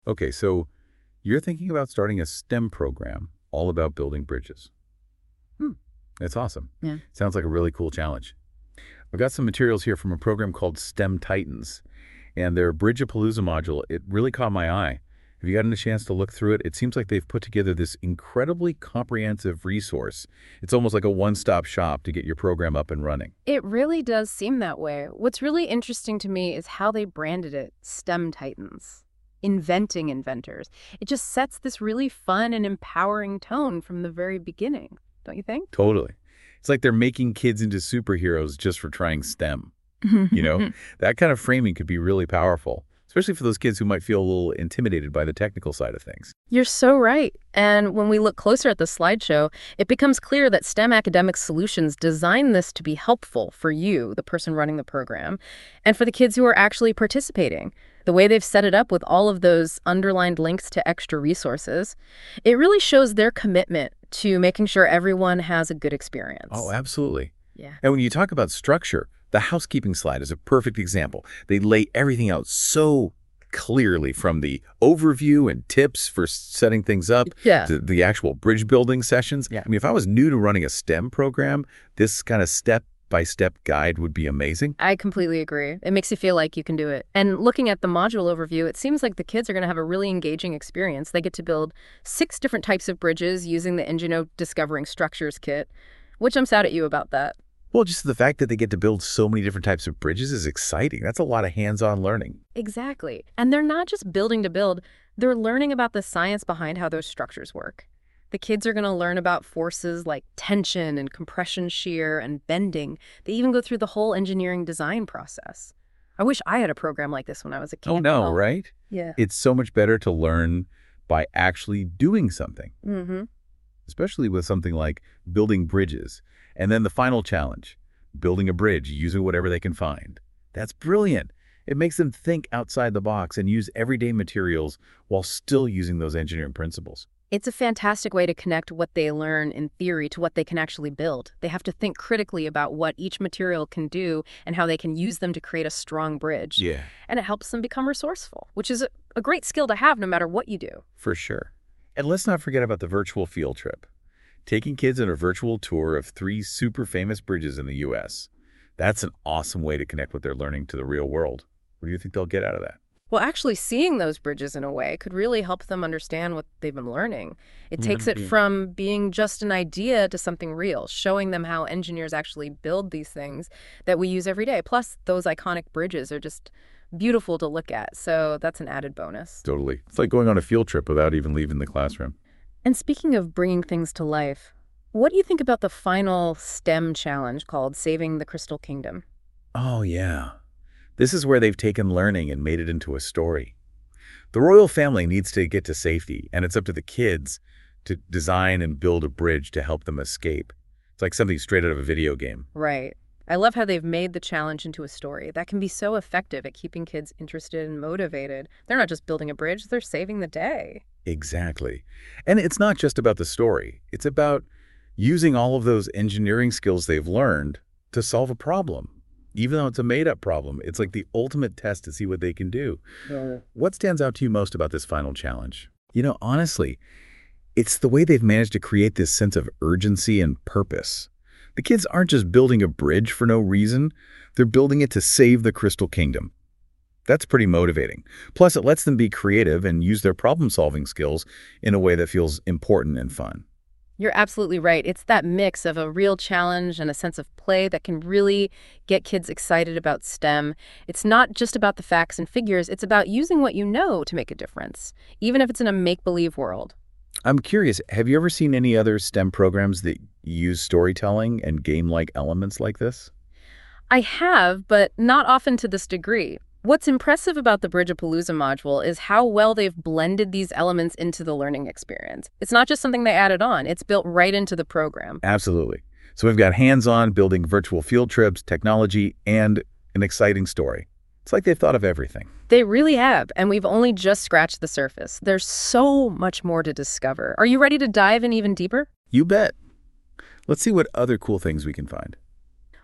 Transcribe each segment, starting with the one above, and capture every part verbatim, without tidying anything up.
Okay, so you're thinking about starting a STEM program all about building bridges. Hmm. That's awesome. Yeah. Sounds like a really cool challenge. I've got some materials here from a program called STEM Titans, and their Bridgeapalooza module, it really caught my eye. Have you gotten a chance to look through it? It seems like they've put together this incredibly comprehensive resource. It's almost like a one-stop shop to get your program up and running. It really does seem that way. What's really interesting to me is how they branded it STEM Titans. Inventing inventors. It just sets this really fun and empowering tone from the very beginning, don't you think? Totally. It's like they're making kids into superheroes just for trying STEM. You know, that kind of framing could be really powerful, especially for those kids who might feel a little intimidated by the technical side of things. You're so right. And when we look closer at the slideshow, it becomes clear that STEM Academic Solutions designed this to be helpful for you, the person running the program, and for the kids who are actually participating. The way they've set it up with all of those underlined links to extra resources, it really shows their commitment to making sure everyone has a good experience. Oh, absolutely. Yeah. And when you talk about structure, the housekeeping slide is a perfect example. They lay everything out so clearly, from the overview and tips for setting things up Yeah. to the actual bridge building sessions. Yeah. I mean, if I was new to running a STEM program, this kind of step-by-step guide would be amazing. I completely agree. It makes you feel like you can do it. And looking at the module overview, it seems like the kids are going to have a really engaging experience. They get to build six different types of bridges using the Ingeno Discovering Structures kit, which I'm sad at you about that. Well, just the fact that they get to build so many different types of bridges is exciting. That's a lot of hands-on learning. Exactly. And they're not just building to build, they're learning about the science behind how those structures work. The kids are going to learn about forces like tension and compression shear and bending. They even go through the whole engineering design process. I wish I had a program like this when I was a kid. Oh, no, right? Yeah. It's so much better to learn by actually doing something, Mm-hmm. especially with something like building bridges. And then the final challenge, building a bridge using whatever they can find. That's brilliant. It makes them think outside the box and use everyday materials while still using those engineering principles. It's a fantastic way to connect what they learn in theory to what they can actually build. They have to think critically about what each material can do and how they can use them to create a strong bridge. Yeah, And it helps them become resourceful, which is a, a great skill to have no matter what you do. for sure. And let's not forget about the virtual field trip. Taking kids on a virtual tour of three super famous bridges in the U S That's an awesome way to connect what they're learning to the real world. What do you think they'll get out of that? Well, actually seeing those bridges in a way could really help them understand what they've been learning. It takes it Mhm. from being just an idea to something real, showing them how engineers actually build these things that we use every day. Plus, those iconic bridges are just beautiful to look at, so that's an added bonus. Totally. It's like going on a field trip without even leaving the classroom. And speaking of bringing things to life, what do you think about the final STEM challenge called Saving the Crystal Kingdom? Oh, yeah. This is where they've taken learning and made it into a story. The royal family needs to get to safety, and it's up to the kids to design and build a bridge to help them escape. It's like something straight out of a video game. Right. I love how they've made the challenge into a story. That can be so effective at keeping kids interested and motivated. They're not just building a bridge, they're saving the day. Exactly. And it's not just about the story. It's about using all of those engineering skills they've learned to solve a problem. Even though it's a made-up problem, it's like the ultimate test to see what they can do. What stands out to you most about this final challenge? You know, honestly, it's the way they've managed to create this sense of urgency and purpose. The kids aren't just building a bridge for no reason. They're building it to save the Crystal Kingdom. That's pretty motivating. Plus, it lets them be creative and use their problem-solving skills in a way that feels important and fun. You're absolutely right. It's that mix of a real challenge and a sense of play that can really get kids excited about STEM. It's not just about the facts and figures, it's about using what you know to make a difference, even if it's in a make-believe world. I'm curious, have you ever seen any other STEM programs that use storytelling and game-like elements like this? I have, but not often to this degree. What's impressive about the Bridgeapalooza module is how well they've blended these elements into the learning experience. It's not just something they added on, it's built right into the program. Absolutely. So we've got hands-on building virtual field trips, technology, and an exciting story. It's like they've thought of everything. They really have, and we've only just scratched the surface. There's so much more to discover. Are you ready to dive in even deeper? You bet. Let's see what other cool things we can find.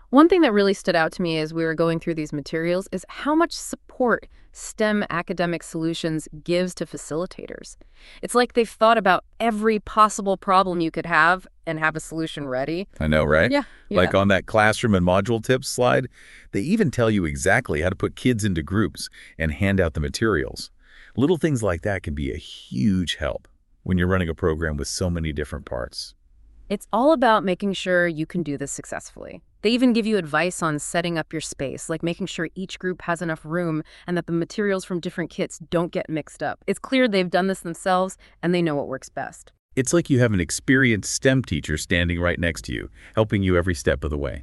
One thing that really stood out to me as we were going through these materials is how much support STEM academic solutions gives to facilitators. It's like they've thought about every possible problem you could have and have a solution ready. I know, right? Yeah, Like yeah. on that classroom and module tips slide, they even tell you exactly how to put kids into groups and hand out the materials. Little things like that can be a huge help when you're running a program with so many different parts. It's all about making sure you can do this successfully. They even give you advice on setting up your space, like making sure each group has enough room and that the materials from different kits don't get mixed up. It's clear they've done this themselves and they know what works best. It's like you have an experienced STEM teacher standing right next to you, helping you every step of the way.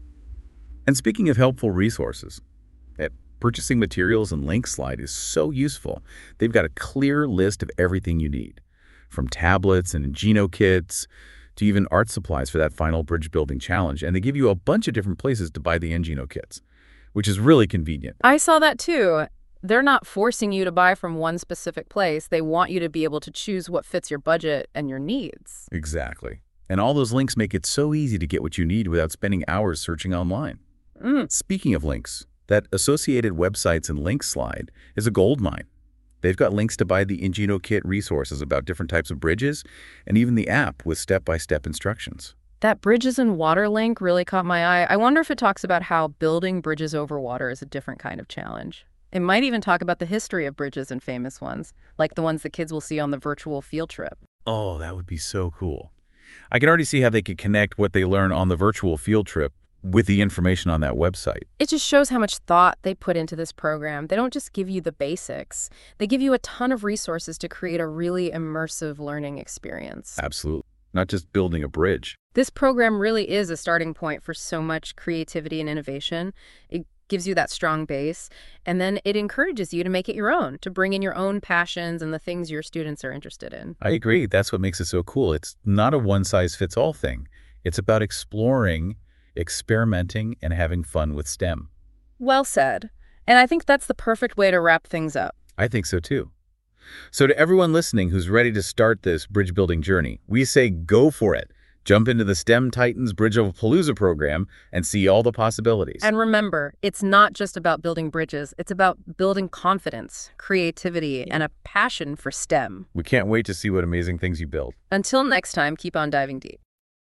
And speaking of helpful resources, that purchasing materials and links slide is so useful. They've got a clear list of everything you need, from tablets and Ingeno kits to even art supplies for that final bridge building challenge. And they give you a bunch of different places to buy the Ingeno kits, which is really convenient. I saw that too. They're not forcing you to buy from one specific place. They want you to be able to choose what fits your budget and your needs. Exactly. And all those links make it so easy to get what you need without spending hours searching online. Mm. Speaking of links, that Associated Websites and Links slide is a goldmine. They've got links to buy the Ingeno kit resources about different types of bridges, and even the app with step-by-step instructions. That bridges and water link really caught my eye. I wonder if it talks about how building bridges over water is a different kind of challenge. It might even talk about the history of bridges and famous ones, like the ones the kids will see on the virtual field trip. Oh, that would be so cool. I can already see how they could connect what they learn on the virtual field trip with the information on that website. It just shows how much thought they put into this program. They don't just give you the basics. They give you a ton of resources to create a really immersive learning experience. Absolutely. Not just building a bridge. This program really is a starting point for so much creativity and innovation. It gives you that strong base, and then it encourages you to make it your own, to bring in your own passions and the things your students are interested in. I agree. That's what makes it so cool. It's not a one-size-fits-all thing. It's about exploring, experimenting, and having fun with STEM. Well said. And I think that's the perfect way to wrap things up. I think so too. So to everyone listening who's ready to start this bridge building journey, we say go for it. Jump into the STEM Titans Bridge of Palooza program and see all the possibilities. And remember, it's not just about building bridges. It's about building confidence, creativity, and a passion for STEM. We can't wait to see what amazing things you build. Until next time, keep on diving deep.